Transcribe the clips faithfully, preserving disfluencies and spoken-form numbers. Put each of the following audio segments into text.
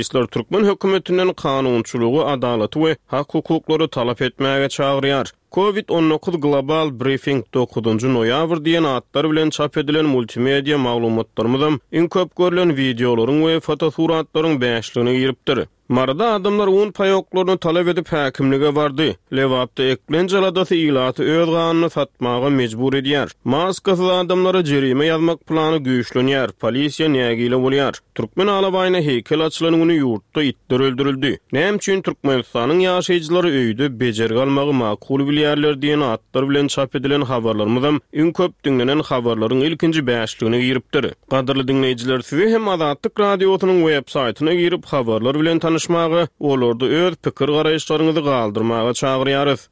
Islar Türkmen hökümetinden kanunçuluğu, adalaty we hak hukuklary talap etmäge çagyrýar. covid on dokuz Global Briefing dokuzuncu noýabr diýen atlar bilen çap edilen multimedia maglumatlarymyzam iň köp görülen videolaryň we fotosuratlaryň beşligine giripdir. Marada adamlar un payoklaryny talap edip häkimlige bardy. Lewapda eklenç aladasy ilaty öz ganyny satmaga mejbur edýär. Maskasy adamlara jerime ýazmak plany güýçlenýär. Polisiýa nägile bolýar. Türkmen alabaýyna heykel açylanyny ýurtda itler öldürildi. Näme üçin Türkmenistanyň ýaşaýjylary öýde bejergi almagy makul bilýärler diýen atlar bilen çap edilen habarlarymyzam iň köp dinlenen habarlaryň ilkinji beşligine giripdir. Gadyrly dinleýijiler, size hem Azatlyk radiosynyň web saytyna girip habarlar bilen tanışmagy, olarda öz pikir garaýşlaryňyzy galdyrmaga çagyrýarys.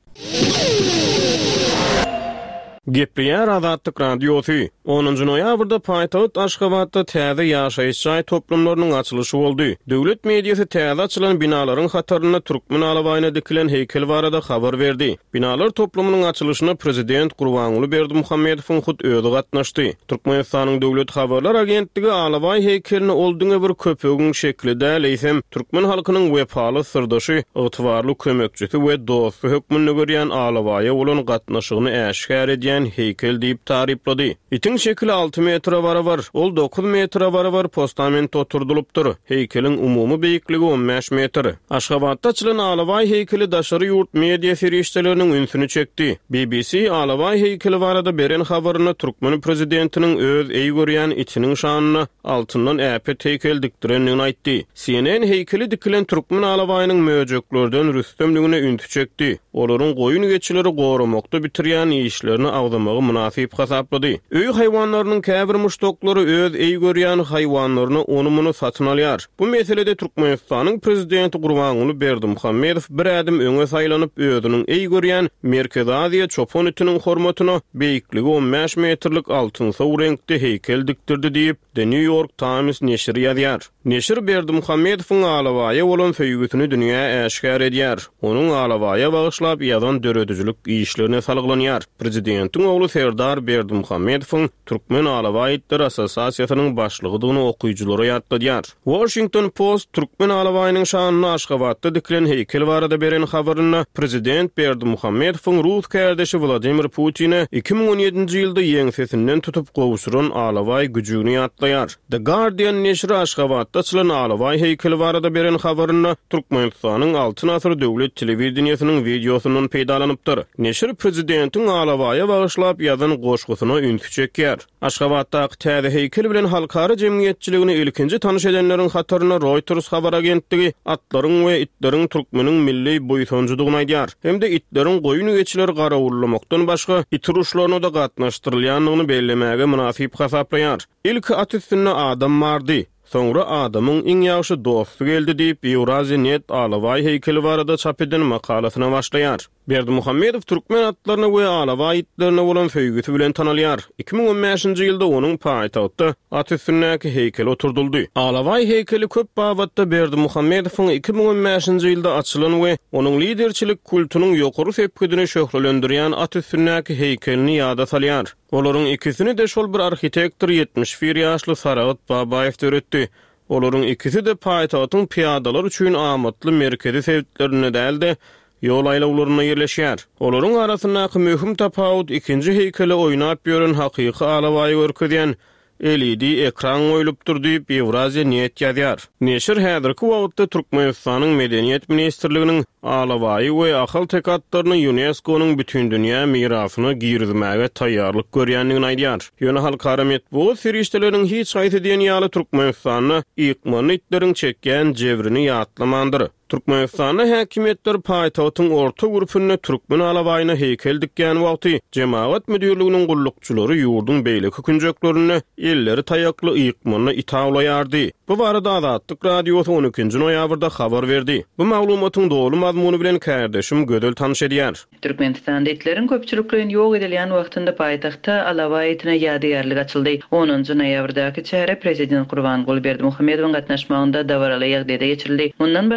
Gepriyar Azatlyk Radiosy. onuncu noýabrda paýtagyt Aşgabatda täze ýaşaýyş toplumlarynyň açylyşy boldy. Döwlet mediýasy täze açylan binalaryň hataryna Türkmen alabaýyna dikilen heykel barada habar berdi. Binalar toplumynyň açylyşyna prezident Gurbanguly Berdimuhammedowyň hut özi gatnaşdy. Türkmenistanyň döwlet habarlar agentligi alabaý heykelini olduňa bir köpügiň şeklide leýsem Türkmen halkynyň wepaly sirdaşy, ygtybarly kömekçisi we dosty hökmünde görýän alabaýa bolan gatnaşygyny äşkär edýän heykel diýip taryplady. Itin şekli altı metre barabar, ol dokuz metre barabar postament oturdulupdyr. Heykeliň umumy beýikligi on beş metr. Aşgabatda açylan alabaý heykeli daşary ýurt media ferişteleriniň ünsüni çekdi. B B C alabaý heykeli barada beren habaryny Türkmen prezidentiniň öz eý görýän itiniň şanyny altyndan äpet heykel dikdirenini aýtdy. C N N heykeli dikilen Türkmen alabaýynyň möjeklerden rüstemligine ünsü çekdi. Olaryň goýun geçileri goramakda bitirýän işlerini agdamagy münasip hasaplady. Öý haýwanlarynyň käbir muşdoklary öz eý görýän haýwanlaryny onumuny satyn alýar. Bu meselede Türkmenistanyň prezidenti Gurbanguly Berdimuhammedow bir ädim öňe saýlanyp özüniň eý görýän Merkezi Aziýa çopon itiniň hormatyna beýikligi on beş metrlik altyn sow renkli heykel dikdirdi diýip The New York Times neşri ýazýar. Neşir Berdimuhammedowyň alabaýa bolan söýgüsini dünýä äşkär edýär. Onuň alabaýa bagyşlap ýazan döredüjilik işlerine salglanýar. Prezidentiň ogly Serdar Berdimuhammedowyň Türkmen Alabaýytlar Assosiasiýasynyň başlygydygyny okuyjylara ýatladýar. Washington Post Türkmen alabaýynyň şanyny Aşgabatda dikilen heykel barada beren habaryny prezident Berdimuhammedowyň Rus kardeşi Vladimir Putin'e iki bin on ýedinji ýylda ýeňsesinden tutup gowuşuran alabaý güjüni ýatlaýar. The Guardian neşri Aşgabatda açylan alabaý heykeli barada beren habaryny Türkmenistanyň altyn asyr döwlet telewizionynyň videosundan peýdalanypdyr. Neşir prezidentiň alabaýa bagyşlap ýazan goşgusyna ünsü çekýär. Aşgabatdaky täze heykel bilen halkara jemgyýetçiligini ilkinji tanış edenleriň hataryna Reuters habar agentligi atlaryň we itleriň türkmeniň milli boýsunçylygyny aýdýar. Hemde itleriň goýun geçileri garawullamakdan başga itiruşlaryna da gatnaşdyrylýanlygyny bellemäge münasip hasaplaýar. İlk at üstüne adam bardy. Sonra adamın iň ýaşy dosty geldi diýip Euraziya Net alabaý heykeli barada çap eden makalasyna başlaýar. Berdimuhammedow Türkmen atlaryna we alabaý itlerine bolan söýgüsi bilen tanalýar. iki bin on beşinji ýylda onuň paýtagtda at üstündäki heykel oturduldy. Alabaý heykeli köp babatda Berdimuhammedowyň iki bin on beşinji ýylda açylan we onuň liderçilik kultunyň ýokary sepkidini şöhrelendirýän at üstündäki heykelini ýada salýar. Olaryň ikisini de şol bir arhitektor yetmiş bir ýaşly Saragat Babaýew öğretti. Olaryň ikisi de paýtagtyň piýadalar üçin amatly merkezi sebitlerine däldi. Yol aýlawlaryna ýerleşýär. Olaryň arasyndaky möhüm tapawut ikinji heykeli oýnap ýören hakyky alabaý görkezýän L E D ekran oýulypdyr diýip Euraziya Net ýazýar. Neşir häzirki wagtda Türkmenistanyň medeniýet ministrliginiň alabaý we ahal tekatlaryny UNESCO-nyň bütün dünýä mirasyna girizmäge taýýarlyk görýändigini aýdýar. Ýöne halkara metbuat ferişteleriň hiç gaýta diýen ýaly Türkmenistanyň ýykmany itleriň çekýän jebrini ýatlamandyr. Türkmenistanyň häkimetleri paýtagtyň orta grupuny Türkmen alabaýyna heykel dikýän wagty jemaat müdürliginiň gullukçylary ýurdun beýleki künjeklerini elleri taýakly ýykmany itawlaýardy. Bu barada Azatlyk Radiosy on ikinji noýabrda habar berdi. Bu maglumatyň dogry mazmuny bilen kardeşim gödel tanış edýär. Türkmenistanda itleriň köpçülikligini ýok edilýän wagtynda paýtagtda alabaý itine ýadygarlyk açyldy. onuncu noýabrdaky çäre prezident Gurbanguly Berdimuhammedowyň gatnaşmagynda dawaraly ýagdaýda geçirildi. Ondan başga da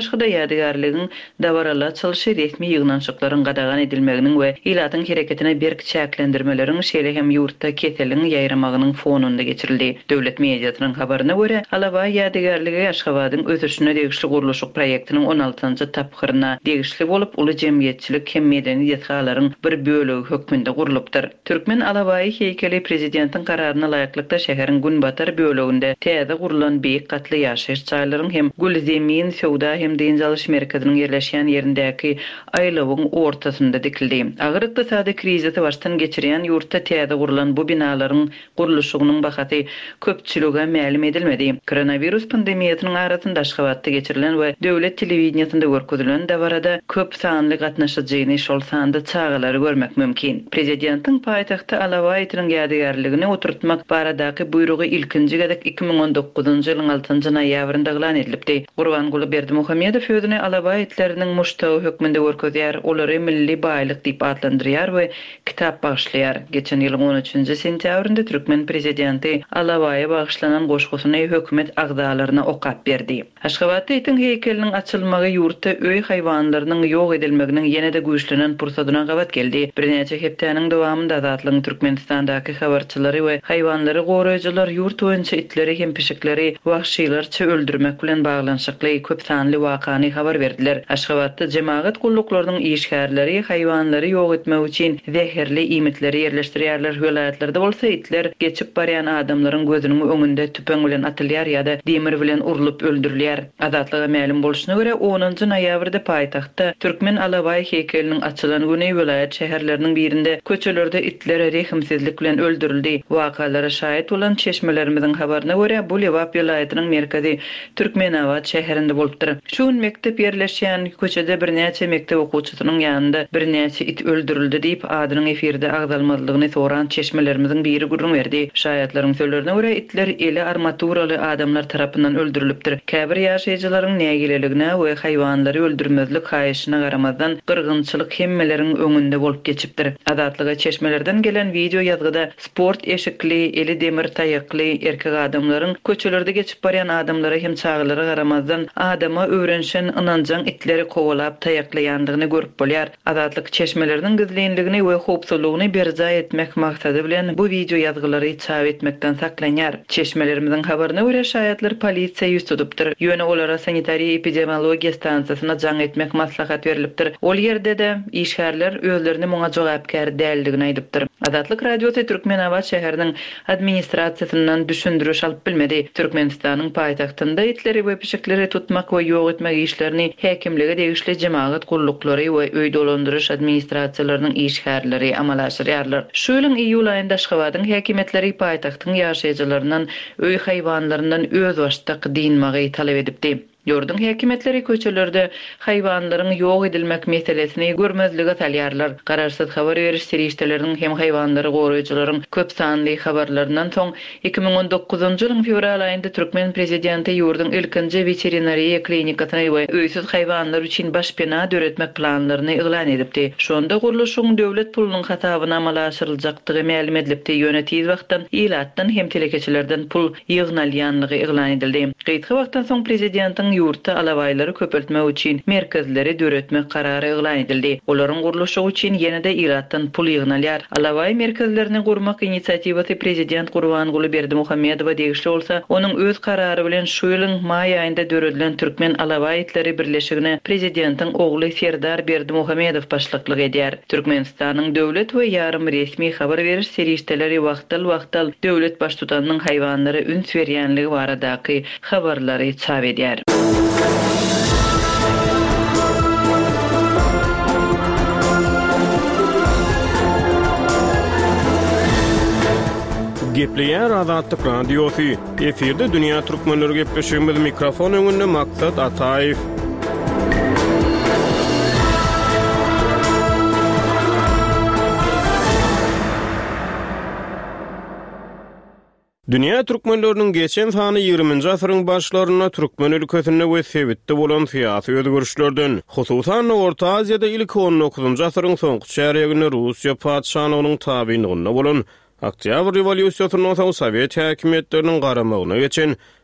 ýadygarlygyň dabarala çylşy resmi ýygnançyklaryň gadagan edilmeginiň we ilatyň hereketine berk çäklendirmeleriň şeýle hem ýurtda keseliň ýaýramagynyň fonunda geçirildi. Döwlet mediasynyň habaryna görä, Alaba ýadygarlygy Aşgabatyň ötüşine degişli guruluşyk proýektiniň on altynjy tapgyryna degişli bolup uly jemgyýetçilik hem medeni ýetgalaryň bir bölegi hökmünde gurulupdyr. Türkmen Alabaý heýkeli prezidentiň kararyna laýyklykda şäheriň Günbatar böleginde täze gurulan beýik gatly ýaşaýyş çaýlaryň hem Gülzemin Sowda hem deniz merkeziniň ýerleşýän ýerindäki aýlawyň ortasynda dikildi. Agyr ykdysady krizisi başdan geçirýän ýurtda täze gurulan bu binalaryň guruluşynyň bahaty köpçülige ma'lum edilmedi. Koronavirus pandemiýasynyň arasynda Aşgabatda geçirilen we döwlet telewizionyasynda görkezilen dabarada köp sanly gatnaşyjyny şol sanda çağalary görmek mümkin. Prezidentiň paýtagty Alabaý ýetiniň ýadygarlygini oturtmak baradaky buyrugy ilkinji gedek iki ming on dokuzunjy ýylyň altynjy noýabrynda elan edilipdi. Gurbanguly Berdimuhammedow özüni Alabaý ýetleriniň muştagy hökmünde görkezýär, olary milli baýlyk diýip adlandyrýar we kitap bagyşlaýar. Geçen ýylyň on üçünjy sentýabrynda Türkmen prezidenti Alabaýa bagyşlanan goşgusyny hökümet agdalaryna okap berdi. Aşgabatda ýetiň heýkeliniň açylmagy ýurtda öý haýwanlarynyň ýok edilmeginiň ýene-de güýçlenen pursadyna gabat geldi. Bir neçe hepdeniň dowamında Azatlygyň Türkmenistandaky habarçylary we haýwanlary goraýjylar ýurt boýunça itleri hem pişikleri wahşylarça öldürmek bilen baglanşykly köp sanly wakany habar berdiler. Aşgabatda jemaat gulluklarının işgärleri haýwanlary ýok etmek üçin zäherli imitleri ýerleşdirýärler. Hölaýatlarda bolsa itler geçip barýan adamlaryň gözüniň öňünde tüpeň bilen atylýar ýa-da demir bilen urulup öldürilýär. Azatlyga ma'lum bolşuna görä onunjy noýabrda paýtagtda Türkmen Alabaý heýkeliniň açylan güni welaýat şäherleriniň birinde köçelerde itler rehimsizlik bilen öldürildi. Wakalara şahit bolan çeşmelerimiziň habaryna görä bu Lewap welaýatynyň merkezi Türkmenawat şäherinde bolupdyr. Şu gün mektep ýerleşýän köçede bir näçe mektep okuwçysynyň ýanynda bir näçe it öldürildi diýip adynyň efirde agdalmalygyny soran çeşmelerimiziň biri gurrun berdi. Şaýatlaryň sözlerine görä itler eli armaturaly adamlar tarapyndan öldürilipdir. Käbir ýaşaýjylaryň nägileligine we haýwanlary öldürmezlik haýyşyna garamazdan gyrgynçylyk hemmeleriň öňünde bolup geçipdir. Azatlyga çeşmelerden gelen video ýazgyda sport eşikli, eli demir taýakly erkek adamlaryň köçelerde geçip barýan adamlara hem çağalara garamazdan adama öwrenşen ynanjaň itleri kowalap taýaklaýandygyny görüp bolýar. Azatlyk çeşmeleriniň gizlenligini we howpsuzlygyny berza etmek maksady bilen bu video ýazgylary çap etmekden saklanýar. Çeşmelerimiziň habaryna görä şaýatlar polisiýa ýüz tutupdyr. Ýöne olara sanitariýa epidemiologiýa stansiýasyna jaň etmek maslahat berilipdir. Ol ýerde de işgärler özlerini muňa jogapkär däldigini aýdypdyr. Azatlyk radiosy Türkmenawat şäheriniň administrasiýasyndan düşündiriş alyp bilmedi. Türkmenistanyň paýtagtynda itleri we pişikleri tutmak we ýok etmek işlerini häkimlige degişli jemaat gullukları we öý dolandyryş administrasiýalarynyň işgärleri amal aşyrýarlar. Şu ýylyň iýul aýynda Aşgabatyň häkimetleri paýtagtyň ýaşaýjylaryndan öý haýwanlaryndan öz başda dinmagy talap edipdi. Ýurdun häkimetleri köçelerde haýwanlaryň ýok edilmek meselesini görmezlige salýarlar. Gararsyz habar beriş serişdeleriniň hem haýwanlary goraýjylaryň köp sanly habarlaryndan soň iki ming on dokuzunjy ýylyň fevral aýynda Türkmen prezidenti ýurdun ilkinji veterinariýa klinikasyny we öýsiz haýwanlar üçin başpena döretmek planlaryny elan edipdi. Şonda guruluşyň döwlet pulunyň hasabyna amal aşyryljakdygy ma'lum edilipdi. Ýöne tiz wagtdan ilatdan hem telekeçilerden pul ýygnalýanlygy elan edildi. Gysga wagtdan soň prezidentiň ýurtda alabaýlary köpeltmek üçin merkezleri döretmek karary elan edildi. Olaryň guruluşy üçin ýene-de iratdan pul ýygnalýar. Alabaý merkezlerini gurmak inisiatywasy prezident Gurbanguly Berdimuhammedow degişli bolsa, onuň öz karary bilen şu ýylyň maý aýynda döredilen Türkmen Alabaý itleri birleşigine prezidentiň ogly Serdar Berdimuhammedow başlyklyk edýär. Türkmenistanyň döwlet we ýarym resmi habar beriş serişdeleri wagtal-wagtal döwlet baş tutanyň haýwanlary üns berýänligi baradaky habarlary çap edýär. Gepleýär Azatlyk radiosy. Eferde dünýä türkmenleri gepleşýärmiz. Mikrofon öňünde Maksat Ataýew. Dünýä türkmenleriniň geçen sany ýygrüminji asyryň başlaryna türkmen ülkesinde we sebitde bolan syýasy özgürişlerden, hususan Orta Aziýada ilk on dokuzunjy asyryň soňky çäreginde Russiýa padşahlygynyň tabiňliginde bolan Oktyabr rewolýusiýasynyň soň Sowet häkimetleriniň garamagyna geçen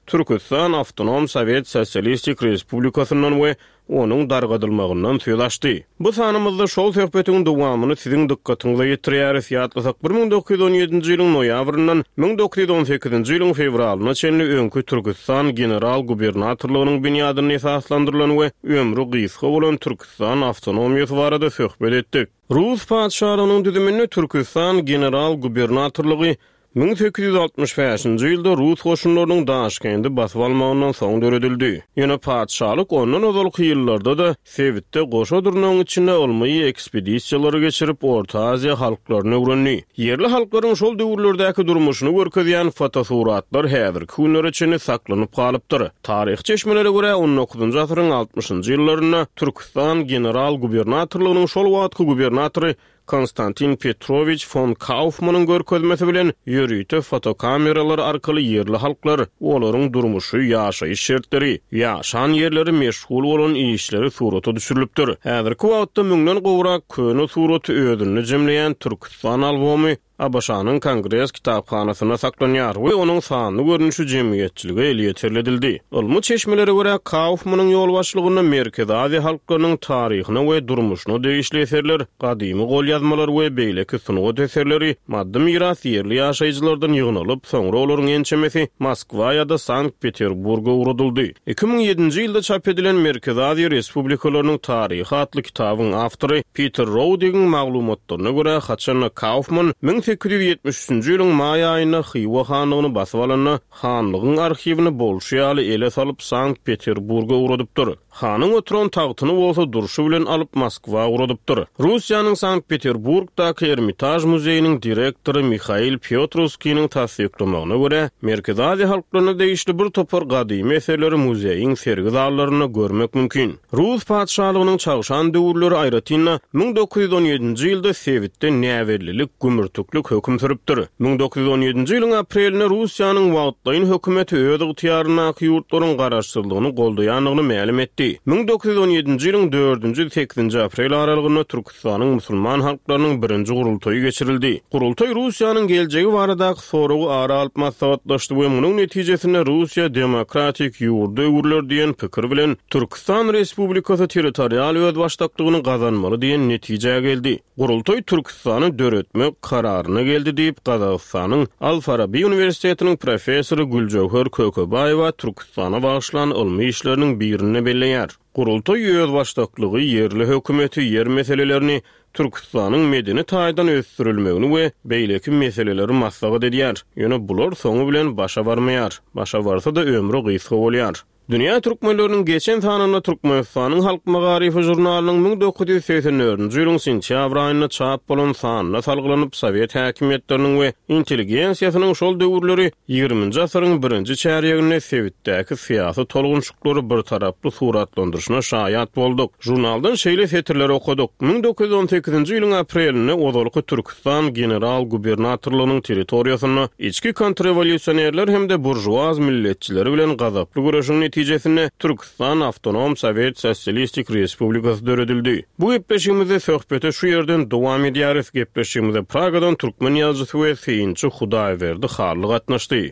Türkistan Awtonom Sowet Sosialistik Respublikasynyň we onuň dargadylmagyndan söz açdy. Bu sanymyzda şol söhbetiň dowamyny siziň dikkatiňize ýetirýäris ýatlasak bir ming dokuz ýuz on ýedinji ýylyň noýabryndan bir ming dokuz ýuz on sekizinji ýylyň fevralyna çenli öňkü Türkistan general gubernatorlygynyň binýadyny esaslandyrylan we ömrü gysga bolan Türkistan awtonomiýasy barada söhbet etdik. Rus padşahynyň düzümini Türkistan general gubernatorlygy bin sekiz ýüz altymyş beşinji ýylda Rus goşunlarynyň Daşkenди basyp almagyndan soň döredildi. Ýöne padşalyk ondan ozalky ýyllarda da Sewitde goşa durnagyň içinde olmagy ekspedisiýalary geçirip Orta Aziýa halklaryny öwrenli. Yerli halklaryň şol döwürlerdäki durmuşyny görkezýän fotosuratlar häzirki günlere çenli saklanyp galypdyr. Taryh çeşmelere görä on dokuzunjy asyryň altymyşynjy ýyllarynda Türkistan general gubernatorlygynyň şol wagtky gubernatory Konstantin Petrovich von Kaufmannyň görkezmesi bilen ýörüýte fotokameralar arkaly yerli halklar olaryň durmuşy, ýaşaýyş şertleri, ýaşan ýerleri meşgul bolan işleri surata düşürilipdir. Häzirki wagtda müňden gowrak köne suraty özüni jemleýän Türkistan albomy Abaşanyň Kongres kitapxanasyna saklanýar we onuň sanly görnüşi jemgyýetçilige el ýetirledildi. Ulmy çeşmelere görä Kaufmanyň ýol başlygyna Merkez Aziýa halklarynyň taryhyna we durmuşyna degişli eserler, gadymy gol ýazmalar we beýleki sunugat eserleri maddi miras ýerli ýaşaýjylardan ýygnalyp, soňra olaryň ençemesi Moskwa ýa-da Sankt-Peterburga uradyldy. iki ming ýedinji ýylda çap edilen Merkez Aziýa Respublikalarynyň taryhy atly kitabyň awtory Peter Rowding'in maglumatlaryna görä Haçan Kaufman sekiz ýüz ýetmiş üçinji ýylyň may aýyna Xiwa hanlygyny basyp alan hanlygyň arxiwini bolşýaly ele salyp Sankt-Peterburga uradypdyr. Hanyň oturan tagtyny bolsa duruşy bilen alyp Moskwa uradypdyr. Russiýanyň Sankt-Peterburgdaky Ermitaj muzeýiniň direktory Mikhail Piotrowskiň tasdiklemegine görä, Merkez Aziýa halklaryna degişli bir topar gadymy eserleri muzeýiň sergi zallaryna görmek mümkin. Rus padşalygynyň çagşan döwürleri aýratynda bin dokuz ýüz on ýedinji ýylda Sewitde näwerlilik, gümürtüklik höküm sürüpdir. bin dokuz ýüz on ýedinji ýylyň aprelinde Russiýanyň wagtlaýyn hökümeti öz ygtyýaryna ýurtlaryň garaşdyrlygyny goldaýanlygyny ma'lum etdi. bin dokuz ýüz on ýedinji ýylyň dördünji sekizinji aprel aralygynda Türkistanyň musulman halklarynyň birinji gurultaýy geçirildi. Gurultaý Russiýanyň geljegi baradaky soragy ara alyp maslahatlaşdy we munyň netijesinde Russiýa demokratik ýurda öwürler diýen pikir bilen Türkistan Respublikasy territorial öz başlyklygyny gazanmaly diýen netije geldi. Gurultaý Türkistany döretmek kararyna geldi diýip Gazagystanyň Al-Farabi Universitetiniň professory Güljawher Kökebaýewa Türkistana bagyşlanan ilmi işleriniň birini belleýär. Gurultaý öz başlyklygy yerli hökümeti yer meselelerini Türkistanyň medeni taýdan ösdürilmegini we beýleki meseleleri maslahat edýär. Ýöne bular soňy bilen başa barmaýar. Başa barsa da ömrü gysga bolýar. Dünýä türkmenleriniň geçen sanyna Türkmenistanyň Halk Magarify jurnalynyň bin dokuz ýüz seksen dördünji ýylyň sentýabr aýynda çap bolan sanyna salgylanyp Sowet häkimetleriniň we intelligensiýasynyň şol döwürleri ýygrimiňji asyryň birinji çäreginde Sewitdäki syýasy tolgunçlyklary bir taraply suratlandyryşyna şaýat boldyk. Jurnaldan şeýle setirler okudyk. bin dokuz ýüz on sekizinji ýylyň aprelinde ozalky Türkistan general gubernatorlygynyň territoriýasyna içki kontrrewolýusionerler hemde burjuaz milletçileri bilen gazaply güreşiň netijesinde Türkistan Awtonom Sowet Sosialistik Respublikasy döredildi. Bu gepleşigimizde söhbete şu yerden dowam edýäris. Gepleşigimizde Pragadan türkmen ýazgysy we Seyinçi Hudaýberdi harly gatnaşdy.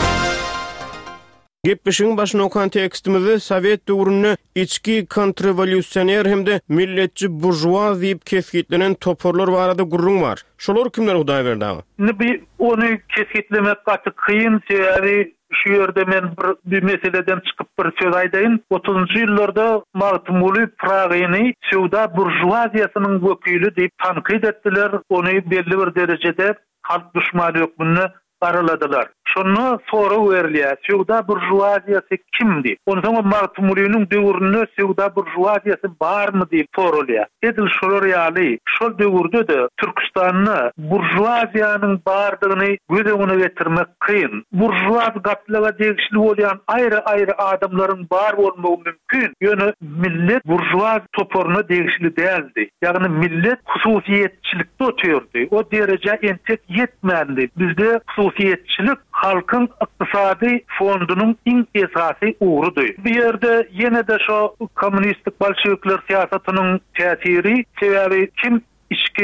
Gepleşigiň başyna okan tekstimizde Sowet döwründe içki kontrrewolýusioner hemde milletçi burjuaz diýip kesgitlenen toporlar barada gurrun bar. Şolar kimler Hudaýberdi? Bir onu kesgitlemek gaty kıyın, sebäbi şu ýerde men bir, bir meseleden çykyp bir söz aýdaýyn. otuzunjy ýyllarda Martmuly Pragyny Sewda burjuaziýasynyň wekili diýip tanqid etdiler. Ony belli bir derejede halk düşmany hökmüne garaladylar. Şonu soru berilýär. Sewda burjuaziýasy kimdi? Ondan Martmulynyň döwründe Sewda burjuaziýasy barmy diýip sorulýar. Edil şolar ýaly, şol döwürde de Türkistanyny burjuaziýanyň bardygyny göz öňüne getirmek kyn. Burjuaz gatlyga degişli bolýan aýry-aýry adamlaryň bar bolmagy mümkin. Ýöne millet burjuaz toporuny degişli däldi. Ýagny millet hususiýetçilikde oturdy. O derece entek yetmändi. Bizde hususiýetçilik halkın ykdysady fondunyň iň esasy uğrudy. Bu ýerde ýene de şo kommunistik bolşewikler siýasatynyň täsiri, sebäbi kim içki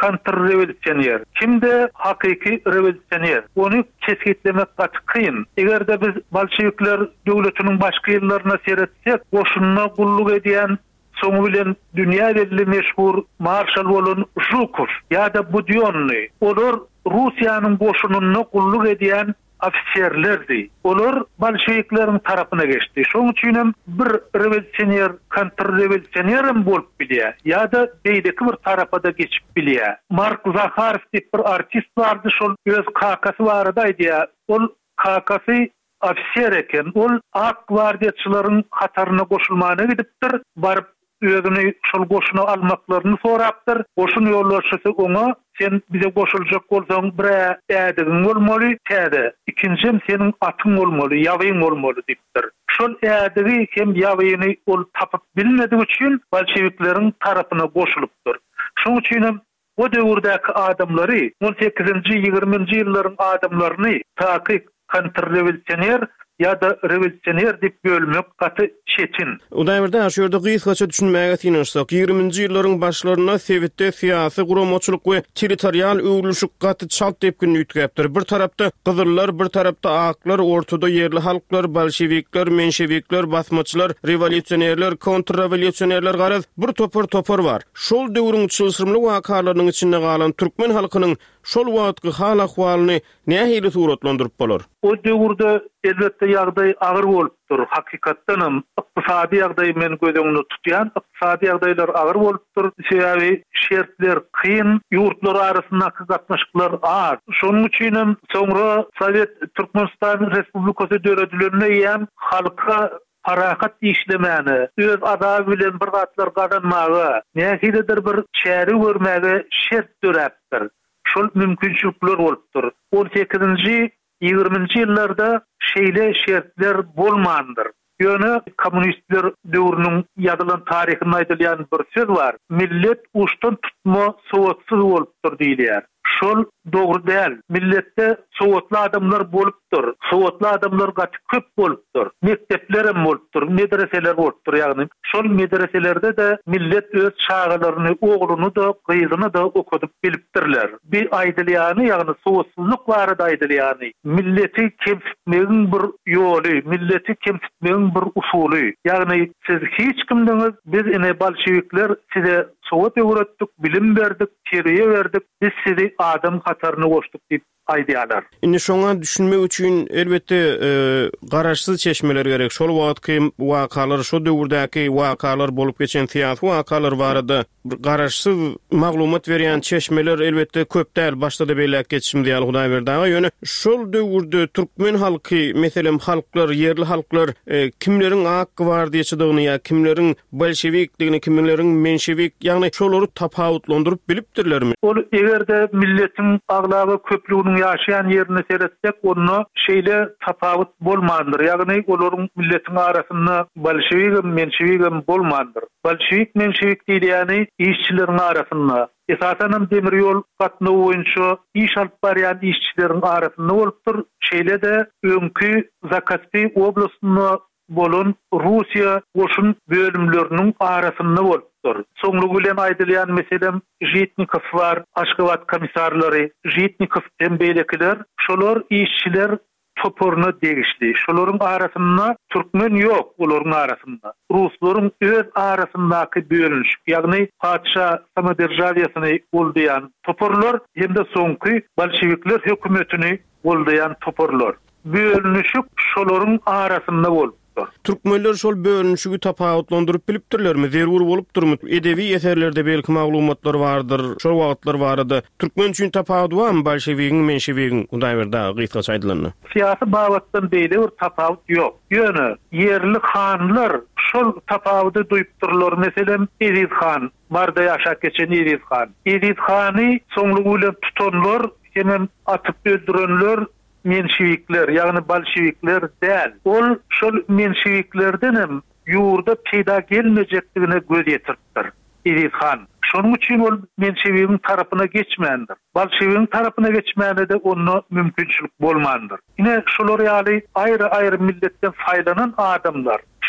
kontrrevolüsyoner, kimde hakiki revolüsyoner. Onu kesgitlemek gaty kıyın. Egerde biz Bolşevikler döwletiniň başga ýerlerine seretsek, goşunyna gulluk edýän soňu bilen dünýä belli meşhur marşal bolan Zhukov ýa-da Budyonny, olar Russiýanyň goşunyna gulluk edýän ofisiýerlerdi. Olar Bolşevikleriň tarapyna geçdi. Şoň üçin bir revolüsyoner, kontrrevolüsyonerim bolup bilýär, ýa-da beýdeki bir tarapa da geçip bilýär. Mark Zakharov diýip bir artist bardy, şol öz kakasy bardy aýdýar. Ol kakasy ofisiýer eken, ol ak gwardiýaçylaryň kataryna goşulmana gidipdir, baryp özüni şol goşuna almaklaryny sorapdyr. Goşun ýollaşysy oňa sen bize goşuljak bolsaň bir ädigiň bolmaly, täze. İkinjim seniň atyň bolmaly, ýawyň bolmaly diýipdir. Şol ädigi hem ýawyny ol tapyp bilmediği üçin Bolşevikleriň tarapyna goşulupdyr. Şoň üçin o döwürdäki adamlary on sekizinji ýygrüminji ýyllaryň adamlaryny taky kontrrevolüsyoner ya da revolüsyoner dip bölmek gaty çetin. O daýrda aşyrda gysgaça düşünmäge tinişsak, ýygrüminji ýyllaryň başlaryna sewetde syýasy guramaçylyk we territorial öwrülüşik gaty çalt tepkini ýitgäpdir. Bir tarapda gyzyllar, bir tarapda aklar, ortada ýerli halklar, bolşevikler, menşevikler, basmaçylar, revolüsyonerler, kontrrevolüsyonerler garaz bir topar topar bar. Şol döwrüň çylsyrmly wakalarynyň içinde galan türkmen halkynyň şol wagtky hal ahwalyny nähili suratlandyryp bolar? O döwürde elbetde ýagdaý agyr bolupdyr. Hakykatdanam ykdysady ýagdaý men gözeňde tutýan, ykdysady ýagdaýlar agyr bolupdyr. Sebäbi şertler kyn, ýurtlar arasyndaky gatnaşyklar az. Şonuň üçin soňra Sowet Türkmenistan Respublikasy döwletlerine ýa halka harakat işlemeni, öz adaby bilen bir gatlar gadanmagy, nähilidir bir çäri görmäge şert döräpdir. Şol mümkinçilikler bolupdyr. on sekizinji ýygrüminji ýyllarda şeýle şertler bolmandyr. Ýöne kommunistler döwrüniň ýadylan taryhyny aýdylýan bir söz bar. Millet uşdan tutma sowatsyz bolupdyr diýilýär. Şol dogry däl. Milletde sowatly adamlar bolupdyr. Sowatly adamlar gaty köp bolupdyr. Mektepler hem bolupdyr, medreseler bolupdyr ýagny. Şol medreselerde de millet öz şagalaryny, ogluny da, gyzyny da okudyp bilipdirler. Bir aýdylýany, ýagny sowatsyzlyk barada aýdylýany. Milleti kemsitmegiň bir ýoly, milleti kemsitmegiň bir usuly. Ýagny siz hiç kimdiňiz, biz ene bolşevikler size sowat öwretdik, bilim berdik, terbiýe berdik, biz sizi adam kataryna goşduk diýip aýdýarlar. Indi şoňa düşünmek üçin elbetde e, garaşsyz çeşmeler gerek. Şol wagtky wakalar, şo döwürdäki wakalar bolup geçen syýasy wakalar barada garaşsyz maglumat berýän çeşmeler elbetde köp däl. Başda da belli geçişim diýär Hudaý berdiňe. Ýöne şol döwürde türkmen halky, meselem halklar, yerli halklar e, kimleriň ak gwardiýaçylygyny ýa kimleriň bolşewikligini, kimleriň menşewik, ýagny şolary tapawutlandyryp bilipdirlermi? Ol egerde milletin aglagy köplüğünün ýaşaýan ýerini seretsek, onu şeýle tapawut bolmandyr. Ýagny olaryň milletin arasynda bolşewik, menşewik bolmandyr. Bolşewik, menşewik diýilýäni işçileriň arasynda, esasen demir ýol gatnawy boýunça iş alyp barýan işçileriň arasynda bolupdyr. Şeýle de öňkü Zakaspy oblastyna bolan Russiýa goşun bölümleriniň arasynda bolupdyr. Soňlugy bilen aýdylýan meselem Jitnikov bar, Aşgabat komissarlary, Jitnikov hem beýlekiler, şolar işçiler toporuna degişli. Şolaryň arasynda türkmen ýok, olaryň arasynda. Ruslaryň öz arasyndaky bölünüş, ýagny padşa samodержавиясыny boldaýan toporlar hem de soňky bolşevikler hökümetini boldaýan toporlar. Bölünüşük şolaryň arasynda bolup Türkmenler şol bölünüşügi tapawutlandyryp bilipdirlermi? Zerur bolupdyrmy? Edebi eserlerde belki maglumatlar bardyr, şol wagtlar barady. Türkmen üçin tapawut barmy bolşewigiň, menşewigiň? Unday bir da gysgaça aýdylany. Siýasy babatdan beýle bir tapawut ýok. Ýöne yerli hanlar şol tapawuty duýupdyrlar. Meselem Ediz han, barda ýaşap geçen Ediz han. Ediz hany soňlugy bilen tutanlar, hemen atyp öldürenler menşevikler, ýagny bolşevikler däl. Ol şol menşeviklerdenem ýurda peýda gelmejekdigine göz ýetiripdir. Ediz han. Şonuň üçin ol menşewigiň tarapyna geçmändir. Bolşewigiň tarapyna geçmäne de onu mümkinçilik bolmandyr. Ine şolar ýaly aýry-aýry milletden faýdanan adamlar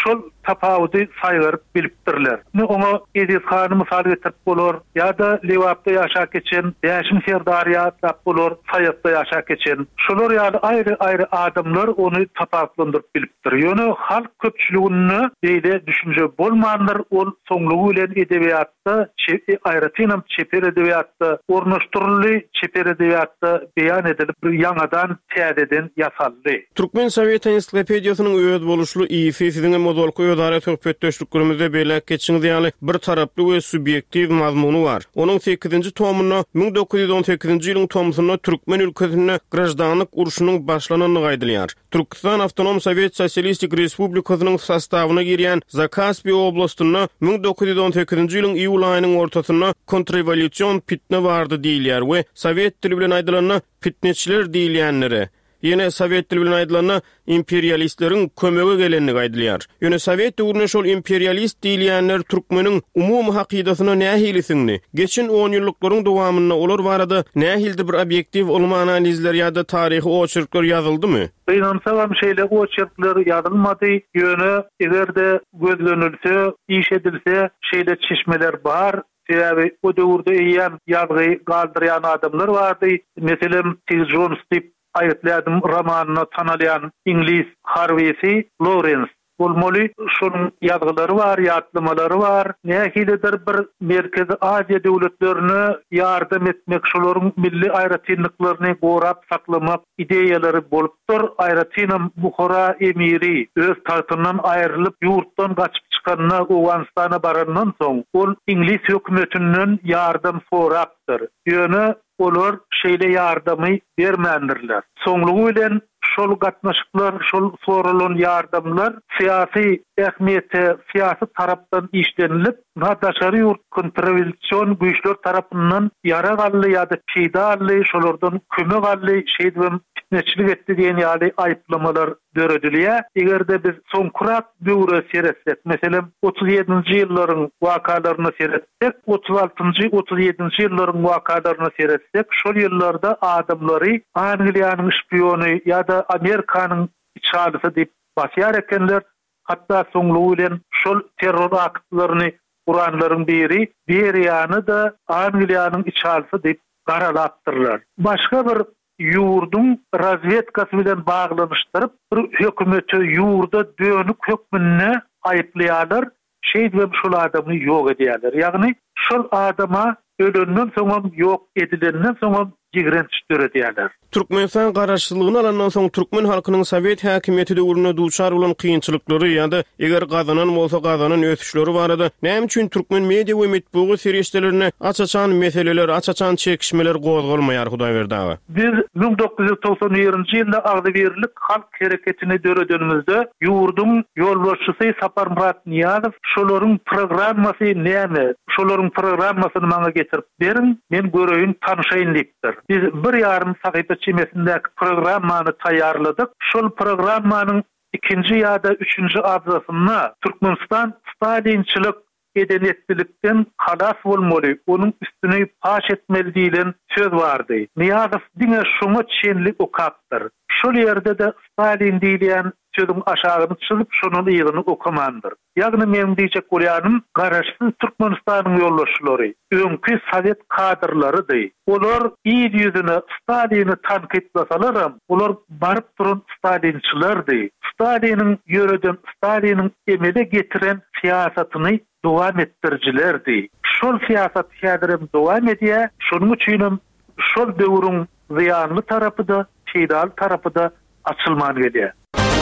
şol tapawudy saýgaryp bilipdirler. Ne oňa Edis Hany mysal getirip bolar, ýa-da Lewapda ýaşap geçen Ýaşym Serdarya tap bolar, Saýatda ýaşap geçen. Şolar ýaly aýry-aýry adamlar ony tapawutlandyryp bilipdir. Ýöne halk köpçüligini beýle düşünje bolmandyr, ol soňlugy bilen edebiýatda, aýratynam çeper edebiýatda, ornaşdyrly çeper edebiýatda beýan edilip bir ýangadan täzeden ýasaldy. Türkmen Sowet Ensiklopediýasynyň öýüd boluşly ýyfysynyň modolky ödara töhbetdeşliklerimize beýlek geçiňiz ýaly bir taraply we subyektiv mazmuny bar. Onuň sekizinji tomuny ming dokuz ýüz on sekizinji ýylyň tomusyna Türkmen ülkesinde grajdanlyk urşunyň başlananyny gaýdylýar. Türkistan Awtonom Sowet Sosialistik Respublikasynyň sastawyna girýän Zakaspy oblastyna ming dokuz ýüz on sekizinji ýylyň iýul aýynyň ortasyna kontrrewolýusiýon pitne bardy diýilýär we Sowet dili bilen aýdylanyna pitneçiler diýilýänleri. Yine Sowet dili bilen aýdylanyna imperialistleriň kömegi gelenini gaýdylýar. Ýöne Sowet döwründe şol imperialist diýilýänler türkmeniň umumy hakydatyna nähilisigini, geçen on ýyllyklaryň dowamyna olar barada nähilde bir obyektiv ulma analizler ýa-da taryhy oçurklar ýazyldymy? Beýnansagam şeýle oçurklar ýazylmady. Ýöne egerde gözlenilse, iş edilse şeýle çeşmeler bar. Sebebi o döwürde ýan ýazgy galdyrýan adamlar bardy. Meselem T. Jones diýip aýtlaýdym romanyny tanalýan İngiliz Harvey Lawrence. Bolmaly şonuň ýazgylary bar, ýatlamalary bar. Näkidir bir Merkezi Aziýa döwletlerini ýardam etmek, şolaryň milli aýratynlyklaryny gorap saklamak ideýalary bolupdyr. Aýratynam Buhara emiri öz tartyndan aýrylyp ýurtdan gaçyp çykanyna Owganistana barandan soň ol İngiliz hökümetinden ýardam sorapdyr. Ýöne olar şeýle ýardamy bermändirler. Soňlugy bilen şol gatnaşyklar, şol soralan ýardamlar syýasy ähmiýeti, syýasy tarapdan işlenilip, nadaşary ýurt kontrrewolýusiýon güýçler tarapyndan ýara gally ýa-da peýda ally, şolardan kömek ally, şeýdem fitneçilik etdi diýen ýaly aýplamalar döredilýär. Egerde biz soňkurak döwre seretsek, meselem otuz ýedinji ýyllaryň wakalaryny seretsek, otuz altynjy, otuz ýedinji ýyllaryň wakalaryny seretsek, şol ýyllarda adamlary Angliýanyň şpiony ýa-da Amerikanyň içalysy diýip basýar ekenler. Hatta soňlugy bilen şol terror aktlaryny Guranlaryň biri, Beriýany da Angliýanyň içalysy diýip garalapdyrlar. Başga bir ýurdun razvedkasy bilen baglanyşdyryp, bir hökümeti ýurda dönük hökmüne aýplaýarlar. Şeýdem şol adamy ýok edýärler. Ýagny şol adama ölenden soňam ýok edilenden soňam gigirenç döredýärler. Türkmenistan garaşçylygyny alandan soň türkmen halkynyň Sowet häkimiýeti döwründe duçar bolan kynçylyklary ýa-da eger gazanan bolsa gazanan ötüşleri barada näme üçin türkmen media we metbugy serişdelerine açaçan meseleler, açaçan çekişmeler gozgalmaýar Hudaýberdaga? Biz ming dokuz ýüz toksan birinji ýylda Agdybirlik halk hereketini döredenimizde ýurdun ýolbaşçysy Sapar Murat Niýazow şolaryň programmasy näme? Şolaryň programmasyny maňa getirip berin, men göreýin, tanışaýyn diýipdir. Biz bir ýarym sahypa çemesindäki programmany taýýarladyk. Şol programmanyň ikinji ýa-da üçünji abzasyna Türkmenistan Stalinçilik eden etdilikden halas bolmaly, onuň üstüne paş etmeli diýilen söz bardy. Niýazow diňe şoňa çenlik okapdyr. Şol ýerde de Stalin diýilen sözüň aşagyny çyzyp şonuň ýygyny okamandyr. Ýagny men diýjek bolýanym, garaşsyz Türkmenistanyň ýolbaşçylary, öňkü Sowet kadrlarydy. Olar iýi ýüzüne Stalini tanqidlasalar, olar baryp duran Stalinçilerdi. Staliniň ýöreden, Staliniň emele getiren siýasatyny dowam etdirjilerdi. Şol siýasat häzirem dowam edýär. Şonuň üçin şol döwrüň ziyanly tarapy da, peýdal tarapy da açylman gelýär.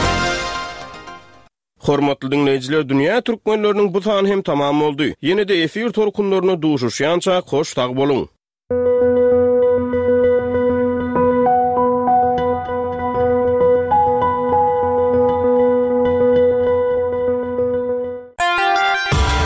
Hormatly dinleýijiler, dünýä türkmenleriniň bu sany hem tamam boldy. Ýene-de efir torkunlaryna duşuşýança hoş tag boluň.